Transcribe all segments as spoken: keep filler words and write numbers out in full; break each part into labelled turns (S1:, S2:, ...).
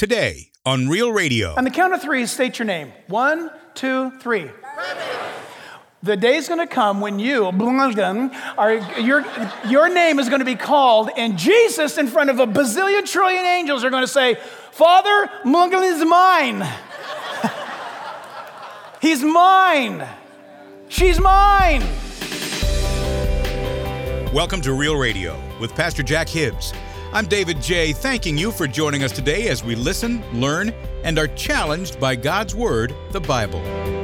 S1: today on Real Radio.
S2: On the count of three, state your name. One, two, three. The day's going to come when you, are, your, your name is going to be called, and Jesus in front of a bazillion trillion angels are going to say, Father, Mungal is mine. He's mine. She's mine.
S1: Welcome to Real Radio with Pastor Jack Hibbs. I'm David J., thanking you for joining us today as we listen, learn, and are challenged by God's Word, the Bible.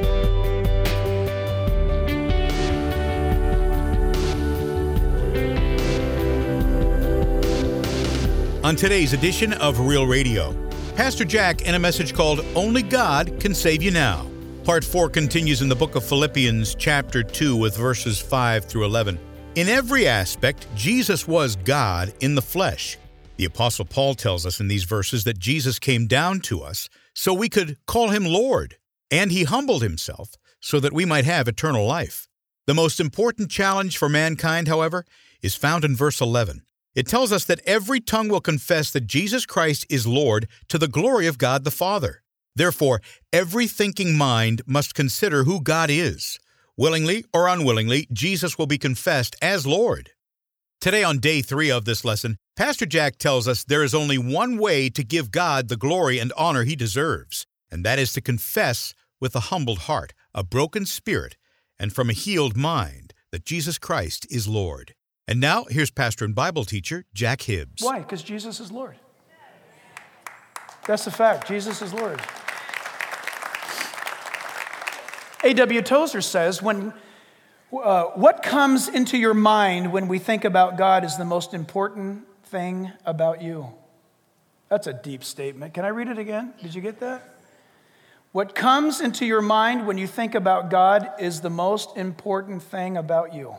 S1: On today's edition of Real Radio, Pastor Jack in a message called Only God Can Save You Now. Part four continues in the book of Philippians, chapter two, with verses five through eleven. In every aspect, Jesus was God in the flesh. The Apostle Paul tells us in these verses that Jesus came down to us so we could call him Lord, and he humbled himself so that we might have eternal life. The most important challenge for mankind, however, is found in verse eleven. It tells us that every tongue will confess that Jesus Christ is Lord to the glory of God the Father. Therefore, every thinking mind must consider who God is. Willingly or unwillingly, Jesus will be confessed as Lord. Today on day three of this lesson, Pastor Jack tells us there is only one way to give God the glory and honor he deserves, and that is to confess with a humbled heart, a broken spirit, and from a healed mind that Jesus Christ is Lord. And now, here's pastor and Bible teacher, Jack Hibbs.
S2: Why? Because Jesus is Lord. That's the fact. Jesus is Lord. A W Tozer says, when uh, what comes into your mind when we think about God is the most important thing about you. That's a deep statement. Can I read it again? Did you get that? What comes into your mind when you think about God is the most important thing about you.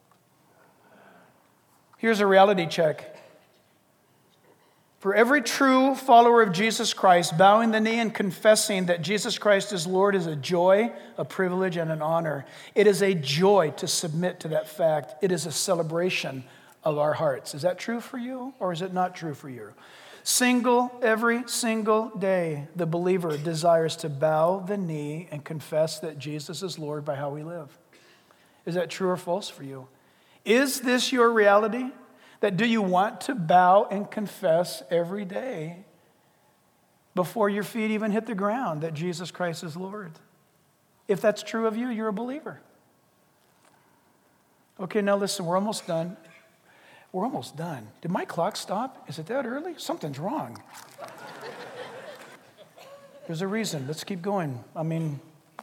S2: Here's a reality check. For every true follower of Jesus Christ, bowing the knee and confessing that Jesus Christ is Lord is a joy, a privilege, and an honor. It is a joy to submit to that fact. It is a celebration of our hearts. Is that true for you, or is it not true for you? Single, every single day, the believer desires to bow the knee and confess that Jesus is Lord by how we live. Is that true or false for you? Is this your reality? That do you want to bow and confess every day before your feet even hit the ground that Jesus Christ is Lord? If that's true of you, you're a believer. Okay, now listen, we're almost done. We're almost done. Did my clock stop? Is it that early? Something's wrong. There's a reason. Let's keep going. I mean,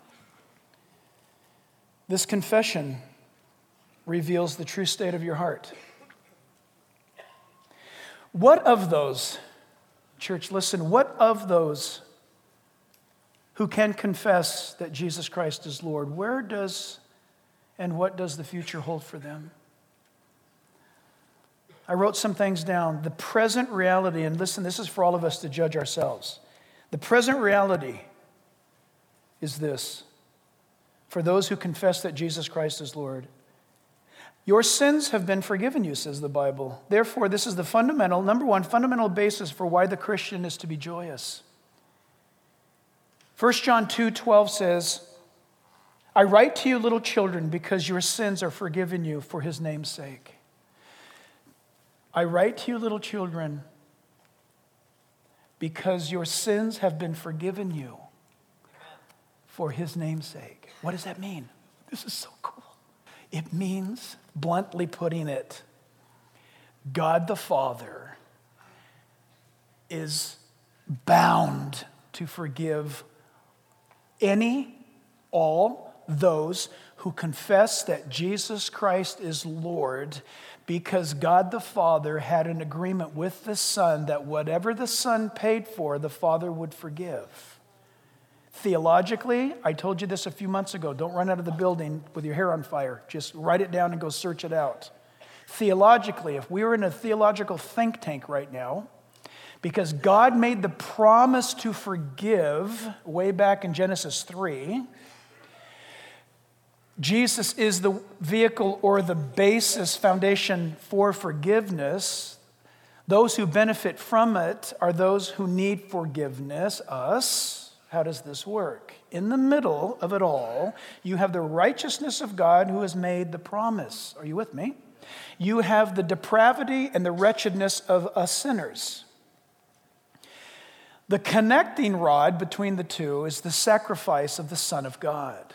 S2: this confession reveals the true state of your heart. What of those, church, listen, what of those who can confess that Jesus Christ is Lord, where does and what does the future hold for them? I wrote some things down. The present reality, and listen, this is for all of us to judge ourselves. The present reality is this. For those who confess that Jesus Christ is Lord, your sins have been forgiven you, says the Bible. Therefore, this is the fundamental, number one, fundamental basis for why the Christian is to be joyous. First John two twelve says, I write to you, little children, because your sins are forgiven you for his name's sake. I write to you, little children, because your sins have been forgiven you for his name's sake. What does that mean? This is so cool. It means, bluntly putting it, God the Father is bound to forgive any, all those who confess that Jesus Christ is Lord, because God the Father had an agreement with the Son that whatever the Son paid for, the Father would forgive. Theologically, I told you this a few months ago. Don't run out of the building with your hair on fire. Just write it down and go search it out. Theologically, if we were in a theological think tank right now, because God made the promise to forgive way back in Genesis three, Jesus is the vehicle or the basis, foundation for forgiveness. Those who benefit from it are those who need forgiveness, us. How does this work? In the middle of it all, you have the righteousness of God who has made the promise. Are you with me? You have the depravity and the wretchedness of us sinners. The connecting rod between the two is the sacrifice of the Son of God.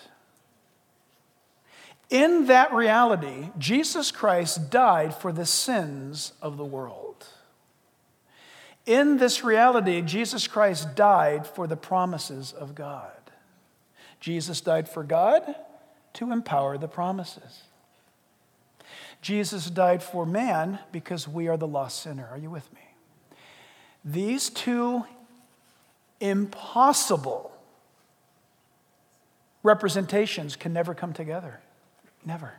S2: In that reality, Jesus Christ died for the sins of the world. In this reality, Jesus Christ died for the promises of God. Jesus died for God to empower the promises. Jesus died for man because we are the lost sinner. Are you with me? These two impossible representations can never come together. Never.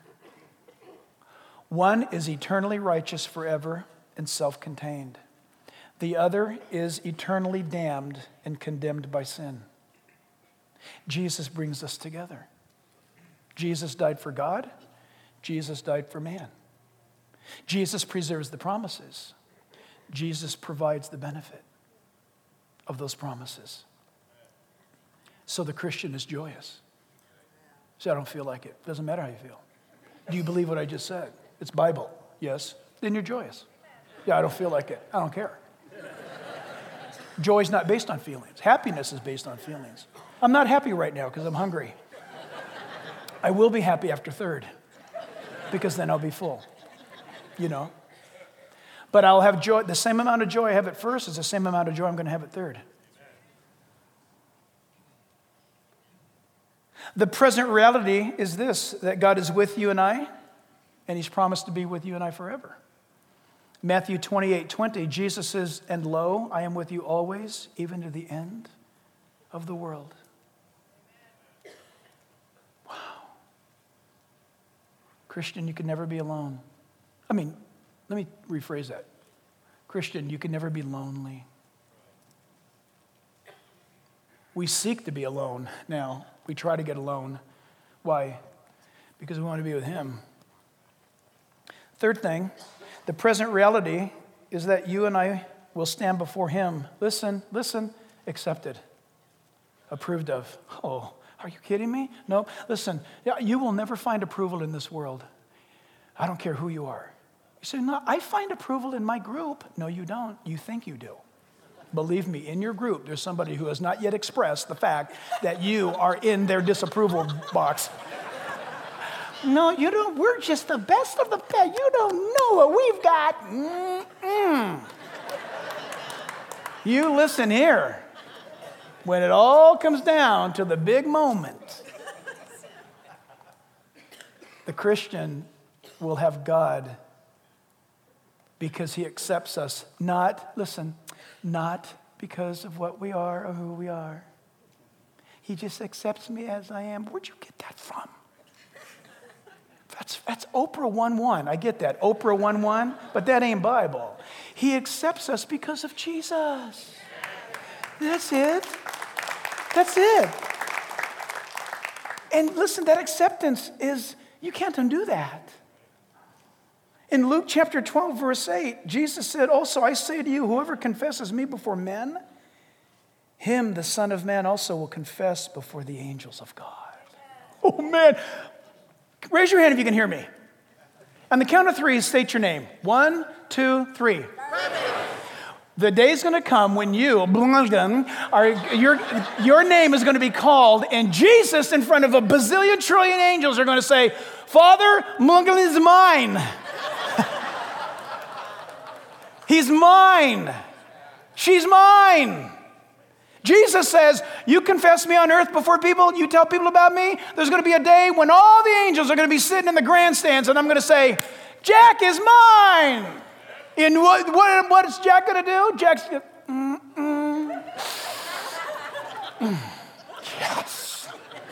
S2: One is eternally righteous forever and self-contained. The other is eternally damned and condemned by sin. Jesus brings us together. Jesus died for God. Jesus died for man. Jesus preserves the promises. Jesus provides the benefit of those promises. So the Christian is joyous. See, I don't feel like it. Doesn't matter how you feel. Do you believe what I just said? It's Bible. Yes. Then you're joyous. Yeah, I don't feel like it. I don't care. Joy is not based on feelings. Happiness is based on feelings. I'm not happy right now because I'm hungry. I will be happy after third because then I'll be full, you know. But I'll have joy. The same amount of joy I have at first is the same amount of joy I'm going to have at third. The present reality is this, that God is with you and I, and he's promised to be with you and I forever. Matthew twenty-eight twenty, Jesus says, and lo, I am with you always, even to the end of the world. Wow. Christian, you can never be alone. I mean, let me rephrase that. Christian, you can never be lonely. We seek to be alone now. We try to get alone. Why? Because we want to be with him. Third thing, the present reality is that you and I will stand before him. Listen, listen, accepted, approved of. Oh, are you kidding me? No, listen, you will never find approval in this world. I don't care who you are. You say, no, I find approval in my group. No, you don't. You think you do. Believe me, in your group, there's somebody who has not yet expressed the fact that you are in their disapproval box. No, you don't. We're just the best of the best. You don't know what we've got. Mm-mm. You listen here. When it all comes down to the big moment, the Christian will have God because he accepts us, not, listen, not because of what we are or who we are. He just accepts me as I am. Where'd you get that from? That's, that's Oprah one one. I get that. Oprah one one, but that ain't Bible. He accepts us because of Jesus. That's it. That's it. And listen, that acceptance is, you can't undo that. In Luke chapter twelve, verse eight, Jesus said, also, I say to you, whoever confesses me before men, him, the Son of Man, also will confess before the angels of God. Oh, man. Raise your hand if you can hear me. On the count of three, state your name. One, two, three. The day's going to come when you, are, your, your name is going to be called, and Jesus, in front of a bazillion trillion angels, are going to say, Father, Mungal is mine. He's mine. She's mine. Jesus says, you confess me on earth before people, you tell people about me, there's going to be a day when all the angels are going to be sitting in the grandstands, and I'm going to say, Jack is mine. And what, what, what is Jack going to do? Jack's going to, mm-mm. Mm. Yes.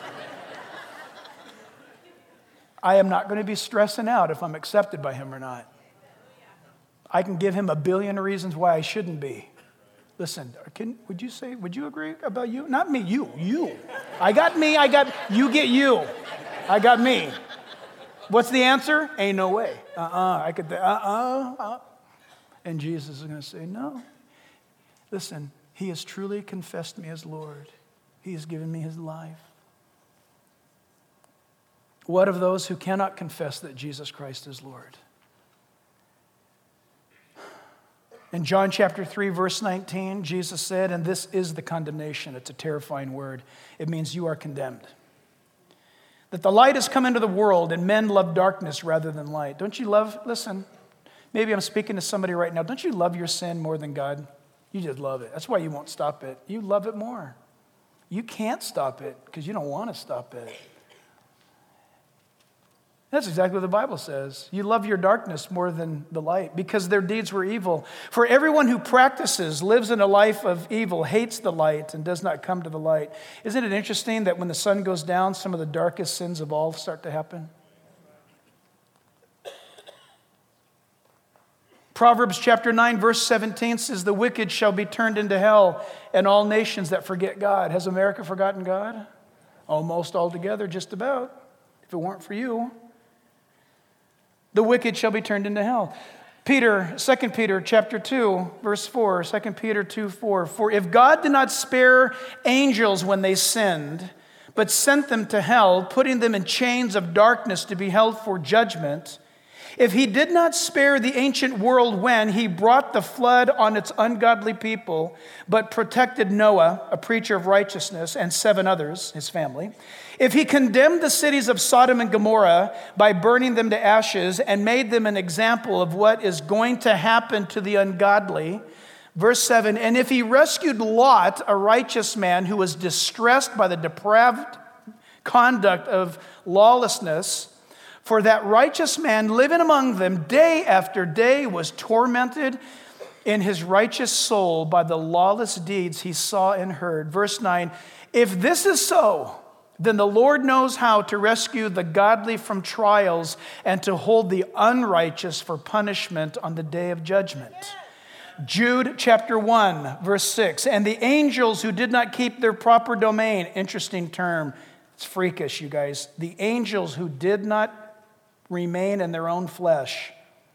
S2: I am not going to be stressing out if I'm accepted by him or not. I can give him a billion reasons why I shouldn't be. Listen, can, would you say, would you agree about you? Not me, you, you. I got me, I got, you get you. I got me. What's the answer? Ain't no way. Uh-uh, I could, uh-uh, uh And Jesus is going to say, no. Listen, he has truly confessed me as Lord. He has given me his life. What of those who cannot confess that Jesus Christ is Lord? In John chapter three, verse nineteen, Jesus said, and this is the condemnation. It's a terrifying word. It means you are condemned. That the light has come into the world and men love darkness rather than light. Don't you love, listen, maybe I'm speaking to somebody right now. Don't you love your sin more than God? You just love it. That's why you won't stop it. You love it more. You can't stop it because you don't want to stop it. That's exactly what the Bible says. You love your darkness more than the light because their deeds were evil. For everyone who practices, lives in a life of evil, hates the light and does not come to the light. Isn't it interesting that when the sun goes down, some of the darkest sins of all start to happen? Proverbs chapter nine, verse seventeen says, the wicked shall be turned into hell, and all nations that forget God. Has America forgotten God? Almost altogether, just about, if it weren't for you. The wicked shall be turned into hell. Peter, Second Peter chapter two, verse four, Second Peter two, four. For if God did not spare angels when they sinned, but sent them to hell, putting them in chains of darkness to be held for judgment, if he did not spare the ancient world when he brought the flood on its ungodly people, but protected Noah, a preacher of righteousness, and seven others, his family, if he condemned the cities of Sodom and Gomorrah by burning them to ashes and made them an example of what is going to happen to the ungodly, verse seven, and if he rescued Lot, a righteous man who was distressed by the depraved conduct of lawlessness, for that righteous man living among them day after day was tormented in his righteous soul by the lawless deeds he saw and heard. Verse nine, if this is so, then the Lord knows how to rescue the godly from trials and to hold the unrighteous for punishment on the day of judgment. Jude chapter one, verse six, and the angels who did not keep their proper domain, interesting term, it's freakish, you guys. The angels who did not remain in their own flesh,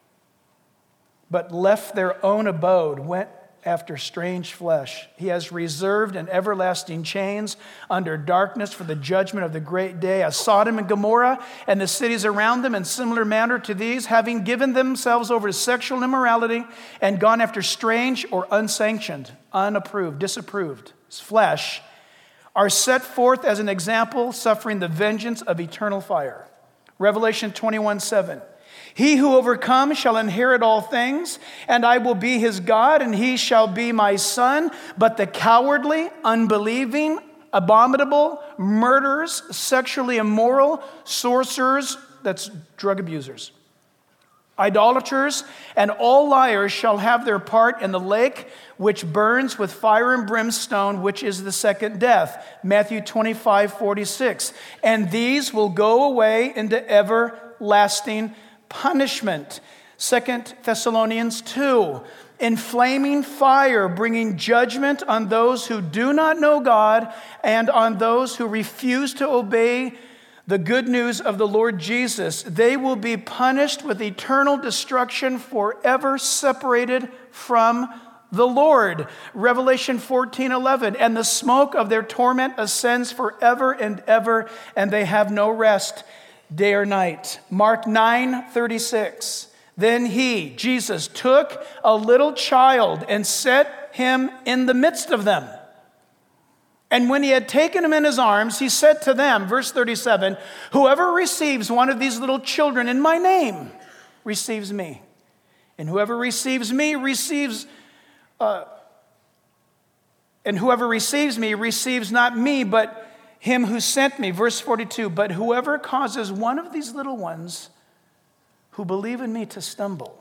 S2: but left their own abode, went after strange flesh. He has reserved in everlasting chains under darkness for the judgment of the great day, as Sodom and Gomorrah and the cities around them in similar manner to these, having given themselves over to sexual immorality and gone after strange or unsanctioned, unapproved, disapproved flesh, are set forth as an example, suffering the vengeance of eternal fire. Revelation twenty-one, seven. He who overcomes shall inherit all things, and I will be his God, and he shall be my son. But the cowardly, unbelieving, abominable, murderers, sexually immoral, sorcerers, that's drug abusers, idolaters, and all liars shall have their part in the lake which burns with fire and brimstone, which is the second death. Matthew twenty-five, forty-six. And these will go away into everlasting punishment. Second Thessalonians two. In flaming fire, bringing judgment on those who do not know God and on those who refuse to obey the good news of the Lord Jesus. They will be punished with eternal destruction, forever separated from the Lord. Revelation fourteen, eleven. And the smoke of their torment ascends forever and ever, and they have no rest day or night. Mark nine, thirty-six. Then he, Jesus, took a little child and set him in the midst of them. And when he had taken him in his arms, he said to them, verse thirty-seven, whoever receives one of these little children in my name receives me. And whoever receives me receives, uh, and whoever receives me receives not me, but him who sent me. Verse forty-two, but whoever causes one of these little ones who believe in me to stumble,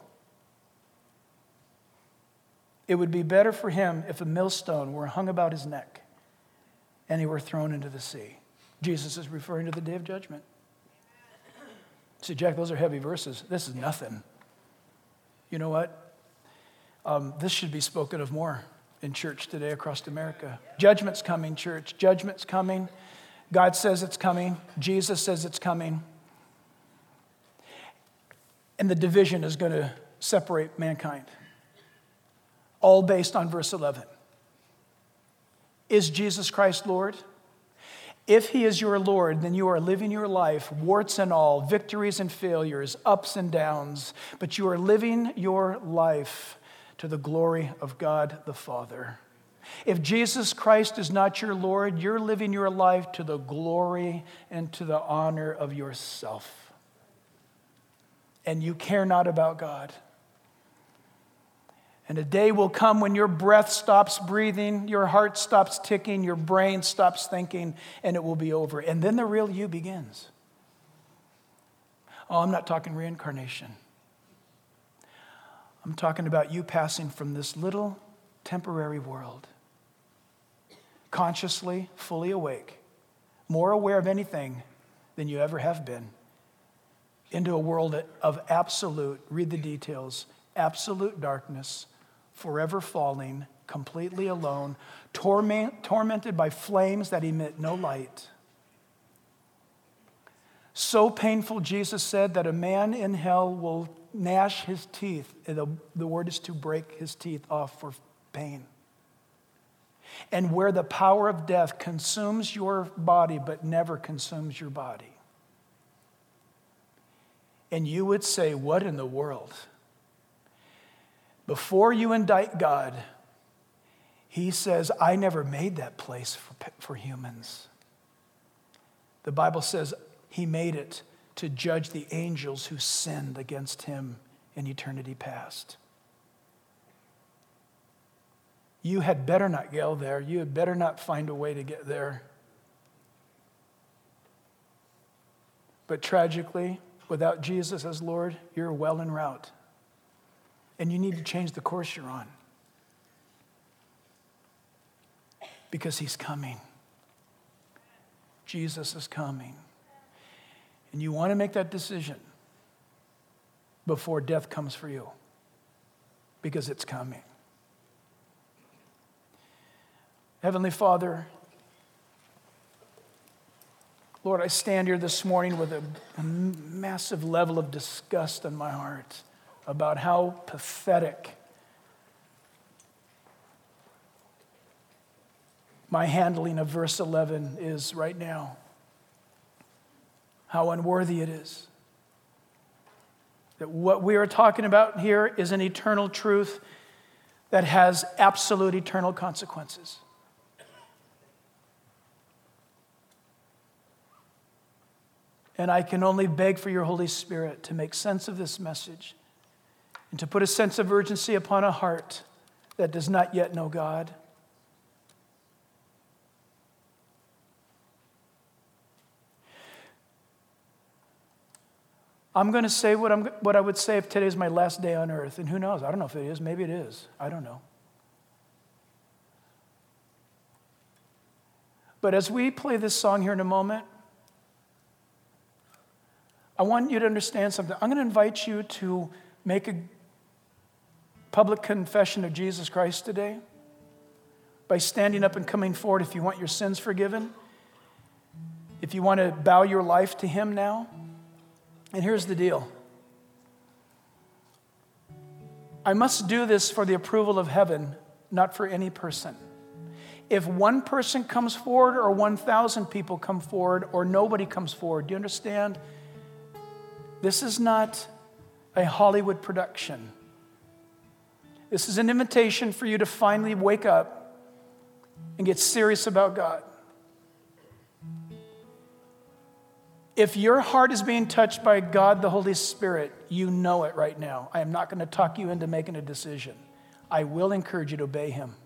S2: it would be better for him if a millstone were hung about his neck and he were thrown into the sea. Jesus is referring to the day of judgment. See, Jack, those are heavy verses. This is nothing. You know what? Um, this should be spoken of more in church today across America. Judgment's coming, church. Judgment's coming. God says it's coming. Jesus says it's coming. And the division is going to separate mankind. all based on verse eleven. Is Jesus Christ Lord? If he is your Lord, then you are living your life, warts and all, victories and failures, ups and downs, but you are living your life to the glory of God the Father. If Jesus Christ is not your Lord, you're living your life to the glory and to the honor of yourself. And you care not about God. And a day will come when your breath stops breathing, your heart stops ticking, your brain stops thinking, and it will be over. And then the real you begins. Oh, I'm not talking reincarnation. I'm talking about you passing from this little temporary world, consciously, fully awake, more aware of anything than you ever have been, into a world of absolute, read the details, absolute darkness, forever falling, completely alone, torment, tormented by flames that emit no light. So painful, Jesus said, that a man in hell will gnash his teeth. The, the word is to break his teeth off for pain. And where the power of death consumes your body but never consumes your body. And you would say, what in the world? Before you indict God, he says, I never made that place for, for humans. The Bible says he made it to judge the angels who sinned against him in eternity past. You had better not go there. You had better not find a way to get there. But tragically, without Jesus as Lord, you're well en route. And you need to change the course you're on. Because he's coming. Jesus is coming. And you want to make that decision before death comes for you. Because it's coming. Heavenly Father, Lord, I stand here this morning with a, a massive level of disgust in my heart about how pathetic my handling of verse eleven is right now. How unworthy it is. That what we are talking about here is an eternal truth that has absolute eternal consequences. And I can only beg for your Holy Spirit to make sense of this message and to put a sense of urgency upon a heart that does not yet know God. I'm going to say what, I'm, what I would say if today is my last day on earth. And who knows? I don't know if it is. Maybe it is. I don't know. But as we play this song here in a moment, I want you to understand something. I'm going to invite you to make a public confession of Jesus Christ today by standing up and coming forward if you want your sins forgiven, if you want to bow your life to him now. And here's the deal. I must do this for the approval of heaven, not for any person. If one person comes forward or one thousand people come forward or nobody comes forward, do you understand? This is not a Hollywood production. This is an invitation for you to finally wake up and get serious about God. If your heart is being touched by God, the Holy Spirit, you know it right now. I am not going to talk you into making a decision. I will encourage you to obey him.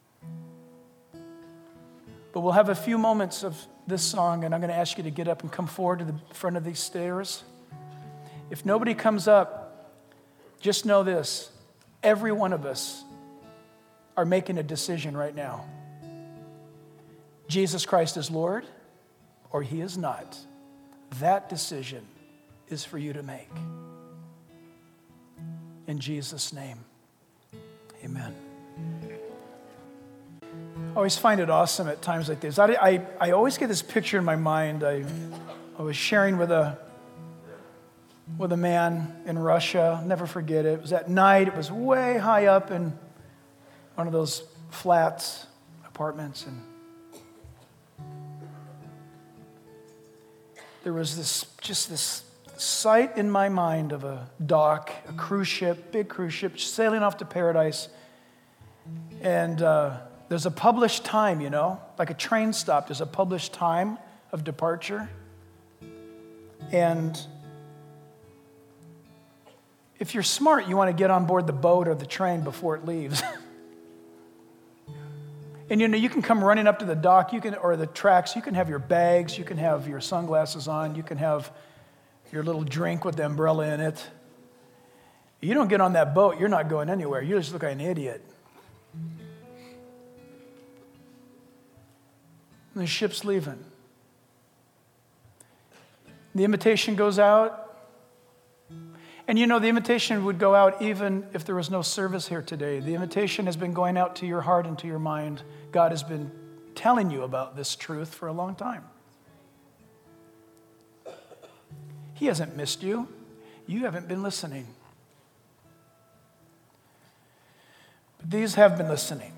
S2: But we'll have a few moments of this song, and I'm going to ask you to get up and come forward to the front of these stairs. If nobody comes up, just know this. Every one of us are making a decision right now. Jesus Christ is Lord, or he is not. That decision is for you to make. In Jesus' name, amen. I always find it awesome at times like this. I, I, I always get this picture in my mind. I, I was sharing with a with a man in Russia. I'll never forget it. It was at night. It was way high up in one of those flats, apartments, and there was this, just this sight in my mind of a dock, a cruise ship, big cruise ship, sailing off to paradise. And uh, there's a published time, you know, like a train stop. There's a published time of departure. And if you're smart, you want to get on board the boat or the train before it leaves. And you know, you can come running up to the dock, you can, or the tracks, you can have your bags, you can have your sunglasses on, you can have your little drink with the umbrella in it. You don't get on that boat, you're not going anywhere. You just look like an idiot. And the ship's leaving. The invitation goes out. And you know, the invitation would go out even if there was no service here today. The invitation has been going out to your heart and to your mind. God has been telling you about this truth for a long time. He hasn't missed you. You haven't been listening. But these have been listening.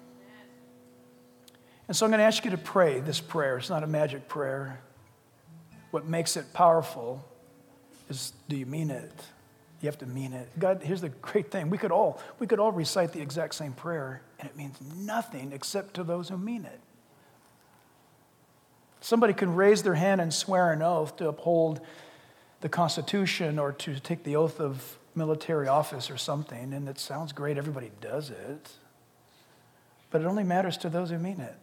S2: And so I'm going to ask you to pray this prayer. It's not a magic prayer. What makes it powerful is, do you mean it? You have to mean it. God, here's the great thing. We could all, we could all recite the exact same prayer, and it means nothing except to those who mean it. Somebody can raise their hand and swear an oath to uphold the Constitution or to take the oath of military office or something, and it sounds great. Everybody does it. But it only matters to those who mean it.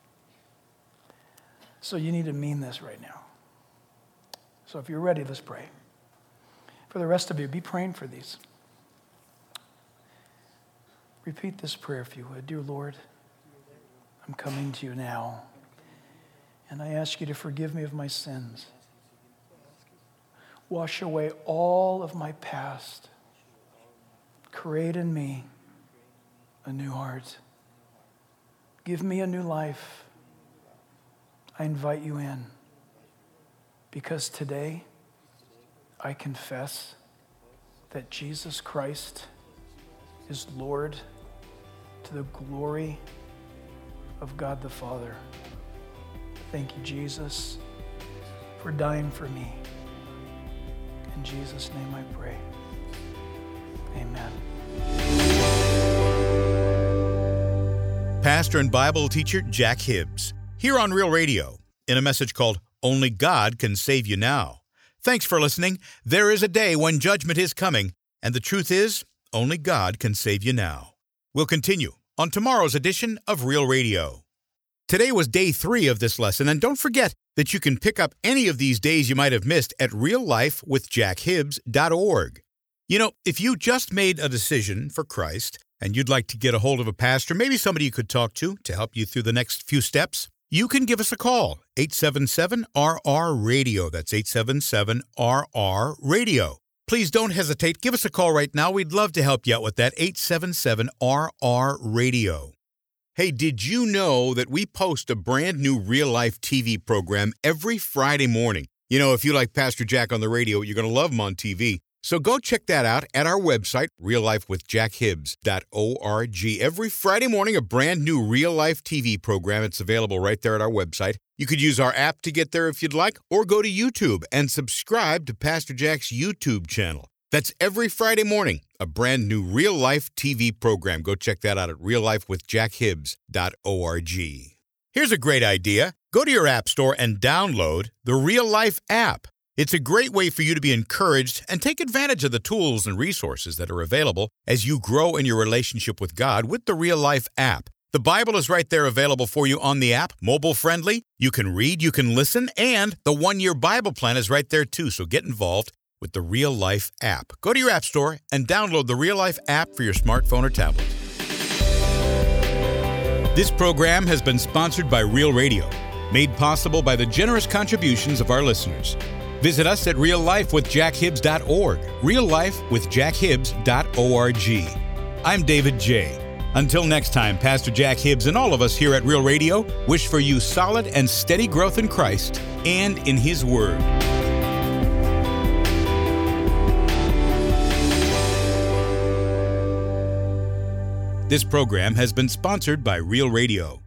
S2: So you need to mean this right now. So if you're ready, let's pray. For the rest of you, be praying for these. Repeat this prayer if you would. Dear Lord, I'm coming to you now, and I ask you to forgive me of my sins. Wash away all of my past. Create in me a new heart. Give me a new life. I invite you in, because today I confess that Jesus Christ is Lord to the glory of God the Father. Thank you, Jesus, for dying for me. In Jesus' name I pray. Amen.
S1: Pastor and Bible teacher Jack Hibbs, here on Real Radio, in a message called Only God Can Save You Now. Thanks for listening. There is a day when judgment is coming, and the truth is, only God can save you now. We'll continue on tomorrow's edition of Real Radio. Today was day three of this lesson, and don't forget that you can pick up any of these days you might have missed at real life with jack hibbs dot org. You know, if you just made a decision for Christ and you'd like to get a hold of a pastor, maybe somebody you could talk to to help you through the next few steps, you can give us a call, eight seven seven R R radio. That's eight seven seven R R radio. Please don't hesitate. Give us a call right now. We'd love to help you out with that, eight seven seven R R radio. Hey, did you know that we post a brand new real-life T V program every Friday morning? You know, if you like Pastor Jack on the radio, you're going to love him on T V. So go check that out at our website, real life with jack hibbs dot org. Every Friday morning, a brand new real-life T V program. It's available right there at our website. You could use our app to get there if you'd like, or go to YouTube and subscribe to Pastor Jack's YouTube channel. That's every Friday morning, a brand new real-life T V program. Go check that out at real life with jack hibbs dot org. Here's a great idea. Go to your app store and download the Real Life app. It's a great way for you to be encouraged and take advantage of the tools and resources that are available as you grow in your relationship with God with the Real Life app. The Bible is right there available for you on the app, mobile-friendly. You can read, you can listen, and the one-year Bible plan is right there too, so get involved with the Real Life app. Go to your app store and download the Real Life app for your smartphone or tablet. This program has been sponsored by Real Radio, made possible by the generous contributions of our listeners. Visit us at real life with jack hibbs dot org, real life with jack hibbs dot org. I'm David J. Until next time, Pastor Jack Hibbs and all of us here at Real Radio wish for you solid and steady growth in Christ and in His Word. This program has been sponsored by Real Radio.